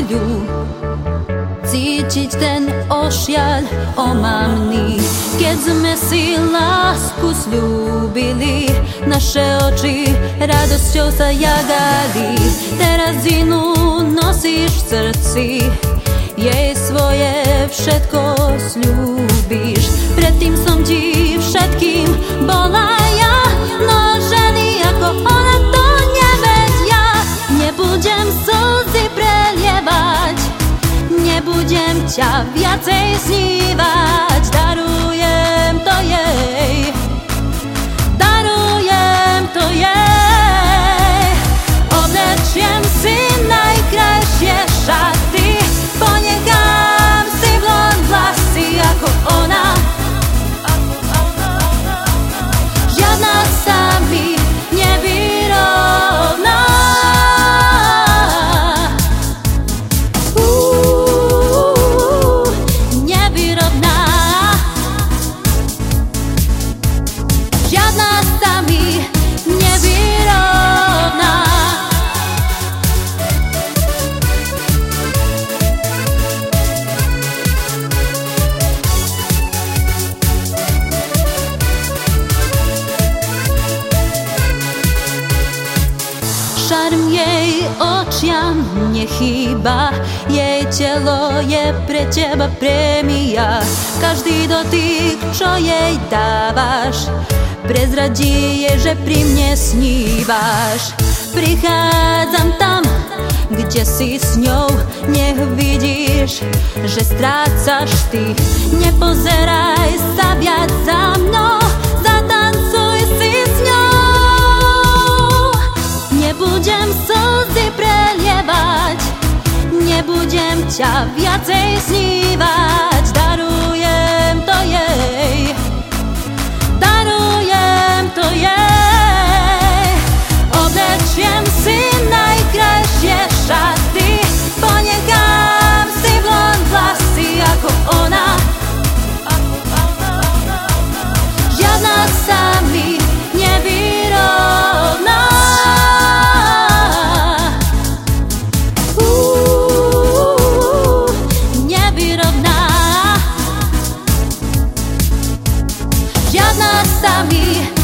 prídu. Cítiť ten ošiaľ omamný, keď sme si lásku sľúbili, naše oči radosťou sa jagali. Teraz inú nosíš v srdci, jej svoje všetko sľúbiš. Predtým som ti všetkým bola ja, no ženy ako ona to nevedia. Nebudem slzy prelievať, nebudem ťa viacej snívať. Darujem to jej, darujem to jej. Oblečiem si najkrajšie šaty, ponechám si blond vlasy ako ona. Žiadna sa mi nevyrovná. Nevyrovná. Žiadna sa mi nevyrovná. Šarm jej očiam nechýba, jej telo je pre teba prémia. Každý dotyk, čo jej dávaš, prezradí jej, že pri mne snívaš. Prichádzam tam, kde si s ňou, nech vidíš, že strácaš ty. Nepozeraj sa viac za mnou, zatancuj si s ňou. Nebudem slzy prelievať, nebudem ťa viacej snívať. Darujem to jej, darujem to jej. Oblečiem si najkrajšie šaty, ponechám si blond vlasy ako ona. Žiadna sa mi nevyrovná. Nevyrovná. Žiadna sa mi